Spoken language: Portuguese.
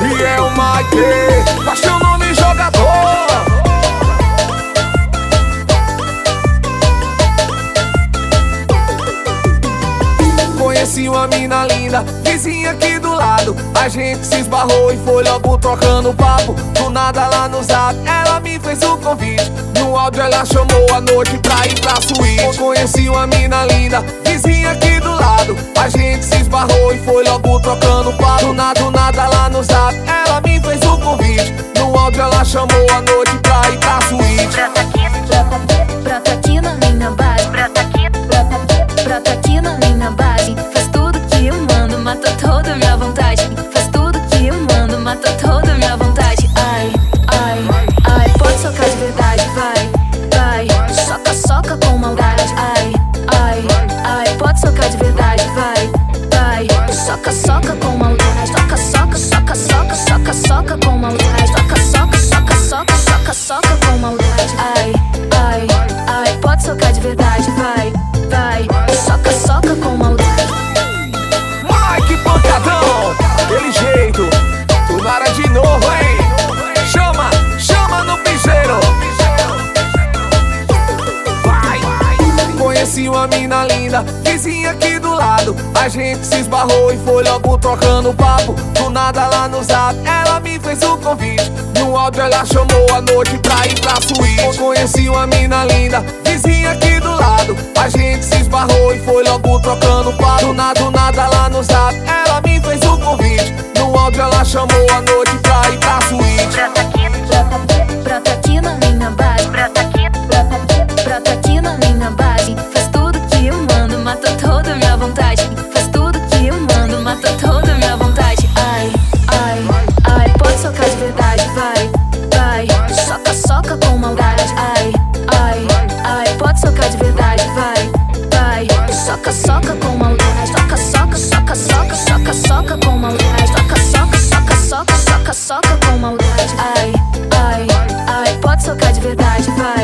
E é o Mike, baixa o nome jogador. Conheci uma mina linda, vizinha aqui do lado. A gente se esbarrou e foi logo trocando papo. Do nada lá no zap, ela me fez um convite. No áudio ela chamou a noite pra ir pra suíte. Conheci uma mina linda, vizinha aqui do lado. A gente se esbarrou e foi logo trocando papo. Do nada lá no zap, ela me fez um convite. No áudio ela chamou a noite pra ir pra suíte. Brota aqui na minha base, brota aqui na minha base. Faz tudo que eu mando, mata toda minha vontade. Faz tudo que eu mando, mata toda minha vontade. Ai, ai, ai, pode socar de verdade, vai, vai. Soca, soca com maldade. Ai, ai, ai, pode socar de verdade, vai, vai. Soca, soca com maldade. Soca, soca, soca, soca, soca, soca com maldade. Soca, soca, soca, soca, soca, soca com maldade. Ai, ai, ai, pode socar de verdade, vai, vai. Soca, soca com maldade. Mike pancadão, aquele jeito, Tunara de novo, hein? Chama, chama no piseiro. Vai. Conheci uma mina linda, vizinha aqui do lado. A gente se esbarrou e foi logo trocando papo. Do nada lá no zap, ela me fez um convite. No áudio ela chamou a noite pra ir pra suíte. Conheci uma mina linda, vizinha aqui do lado. A gente se esbarrou e foi logo trocando papo. Do nada lá no zap, ela me fez um convite. No áudio ela chamou a noite pra ir pra suíte. Brota aqui na minha base, brota aqui na minha base. Faz tudo que eu mando, mata toda minha vontade. Faz tudo que eu mando, mata toda minha vontade. Ai, ai, ai, pode socar de verdade, vai, vai. Soca, soca com maldade. Ai, ai, ai, pode socar de verdade, vai, vai. Soca, soca com maldade. Soca, soca, soca, soca, soca, soca com maldade. Soca, soca, soca, soca, soca, soca com maldade. Ai, ai, ai, pode socar de verdade, vai.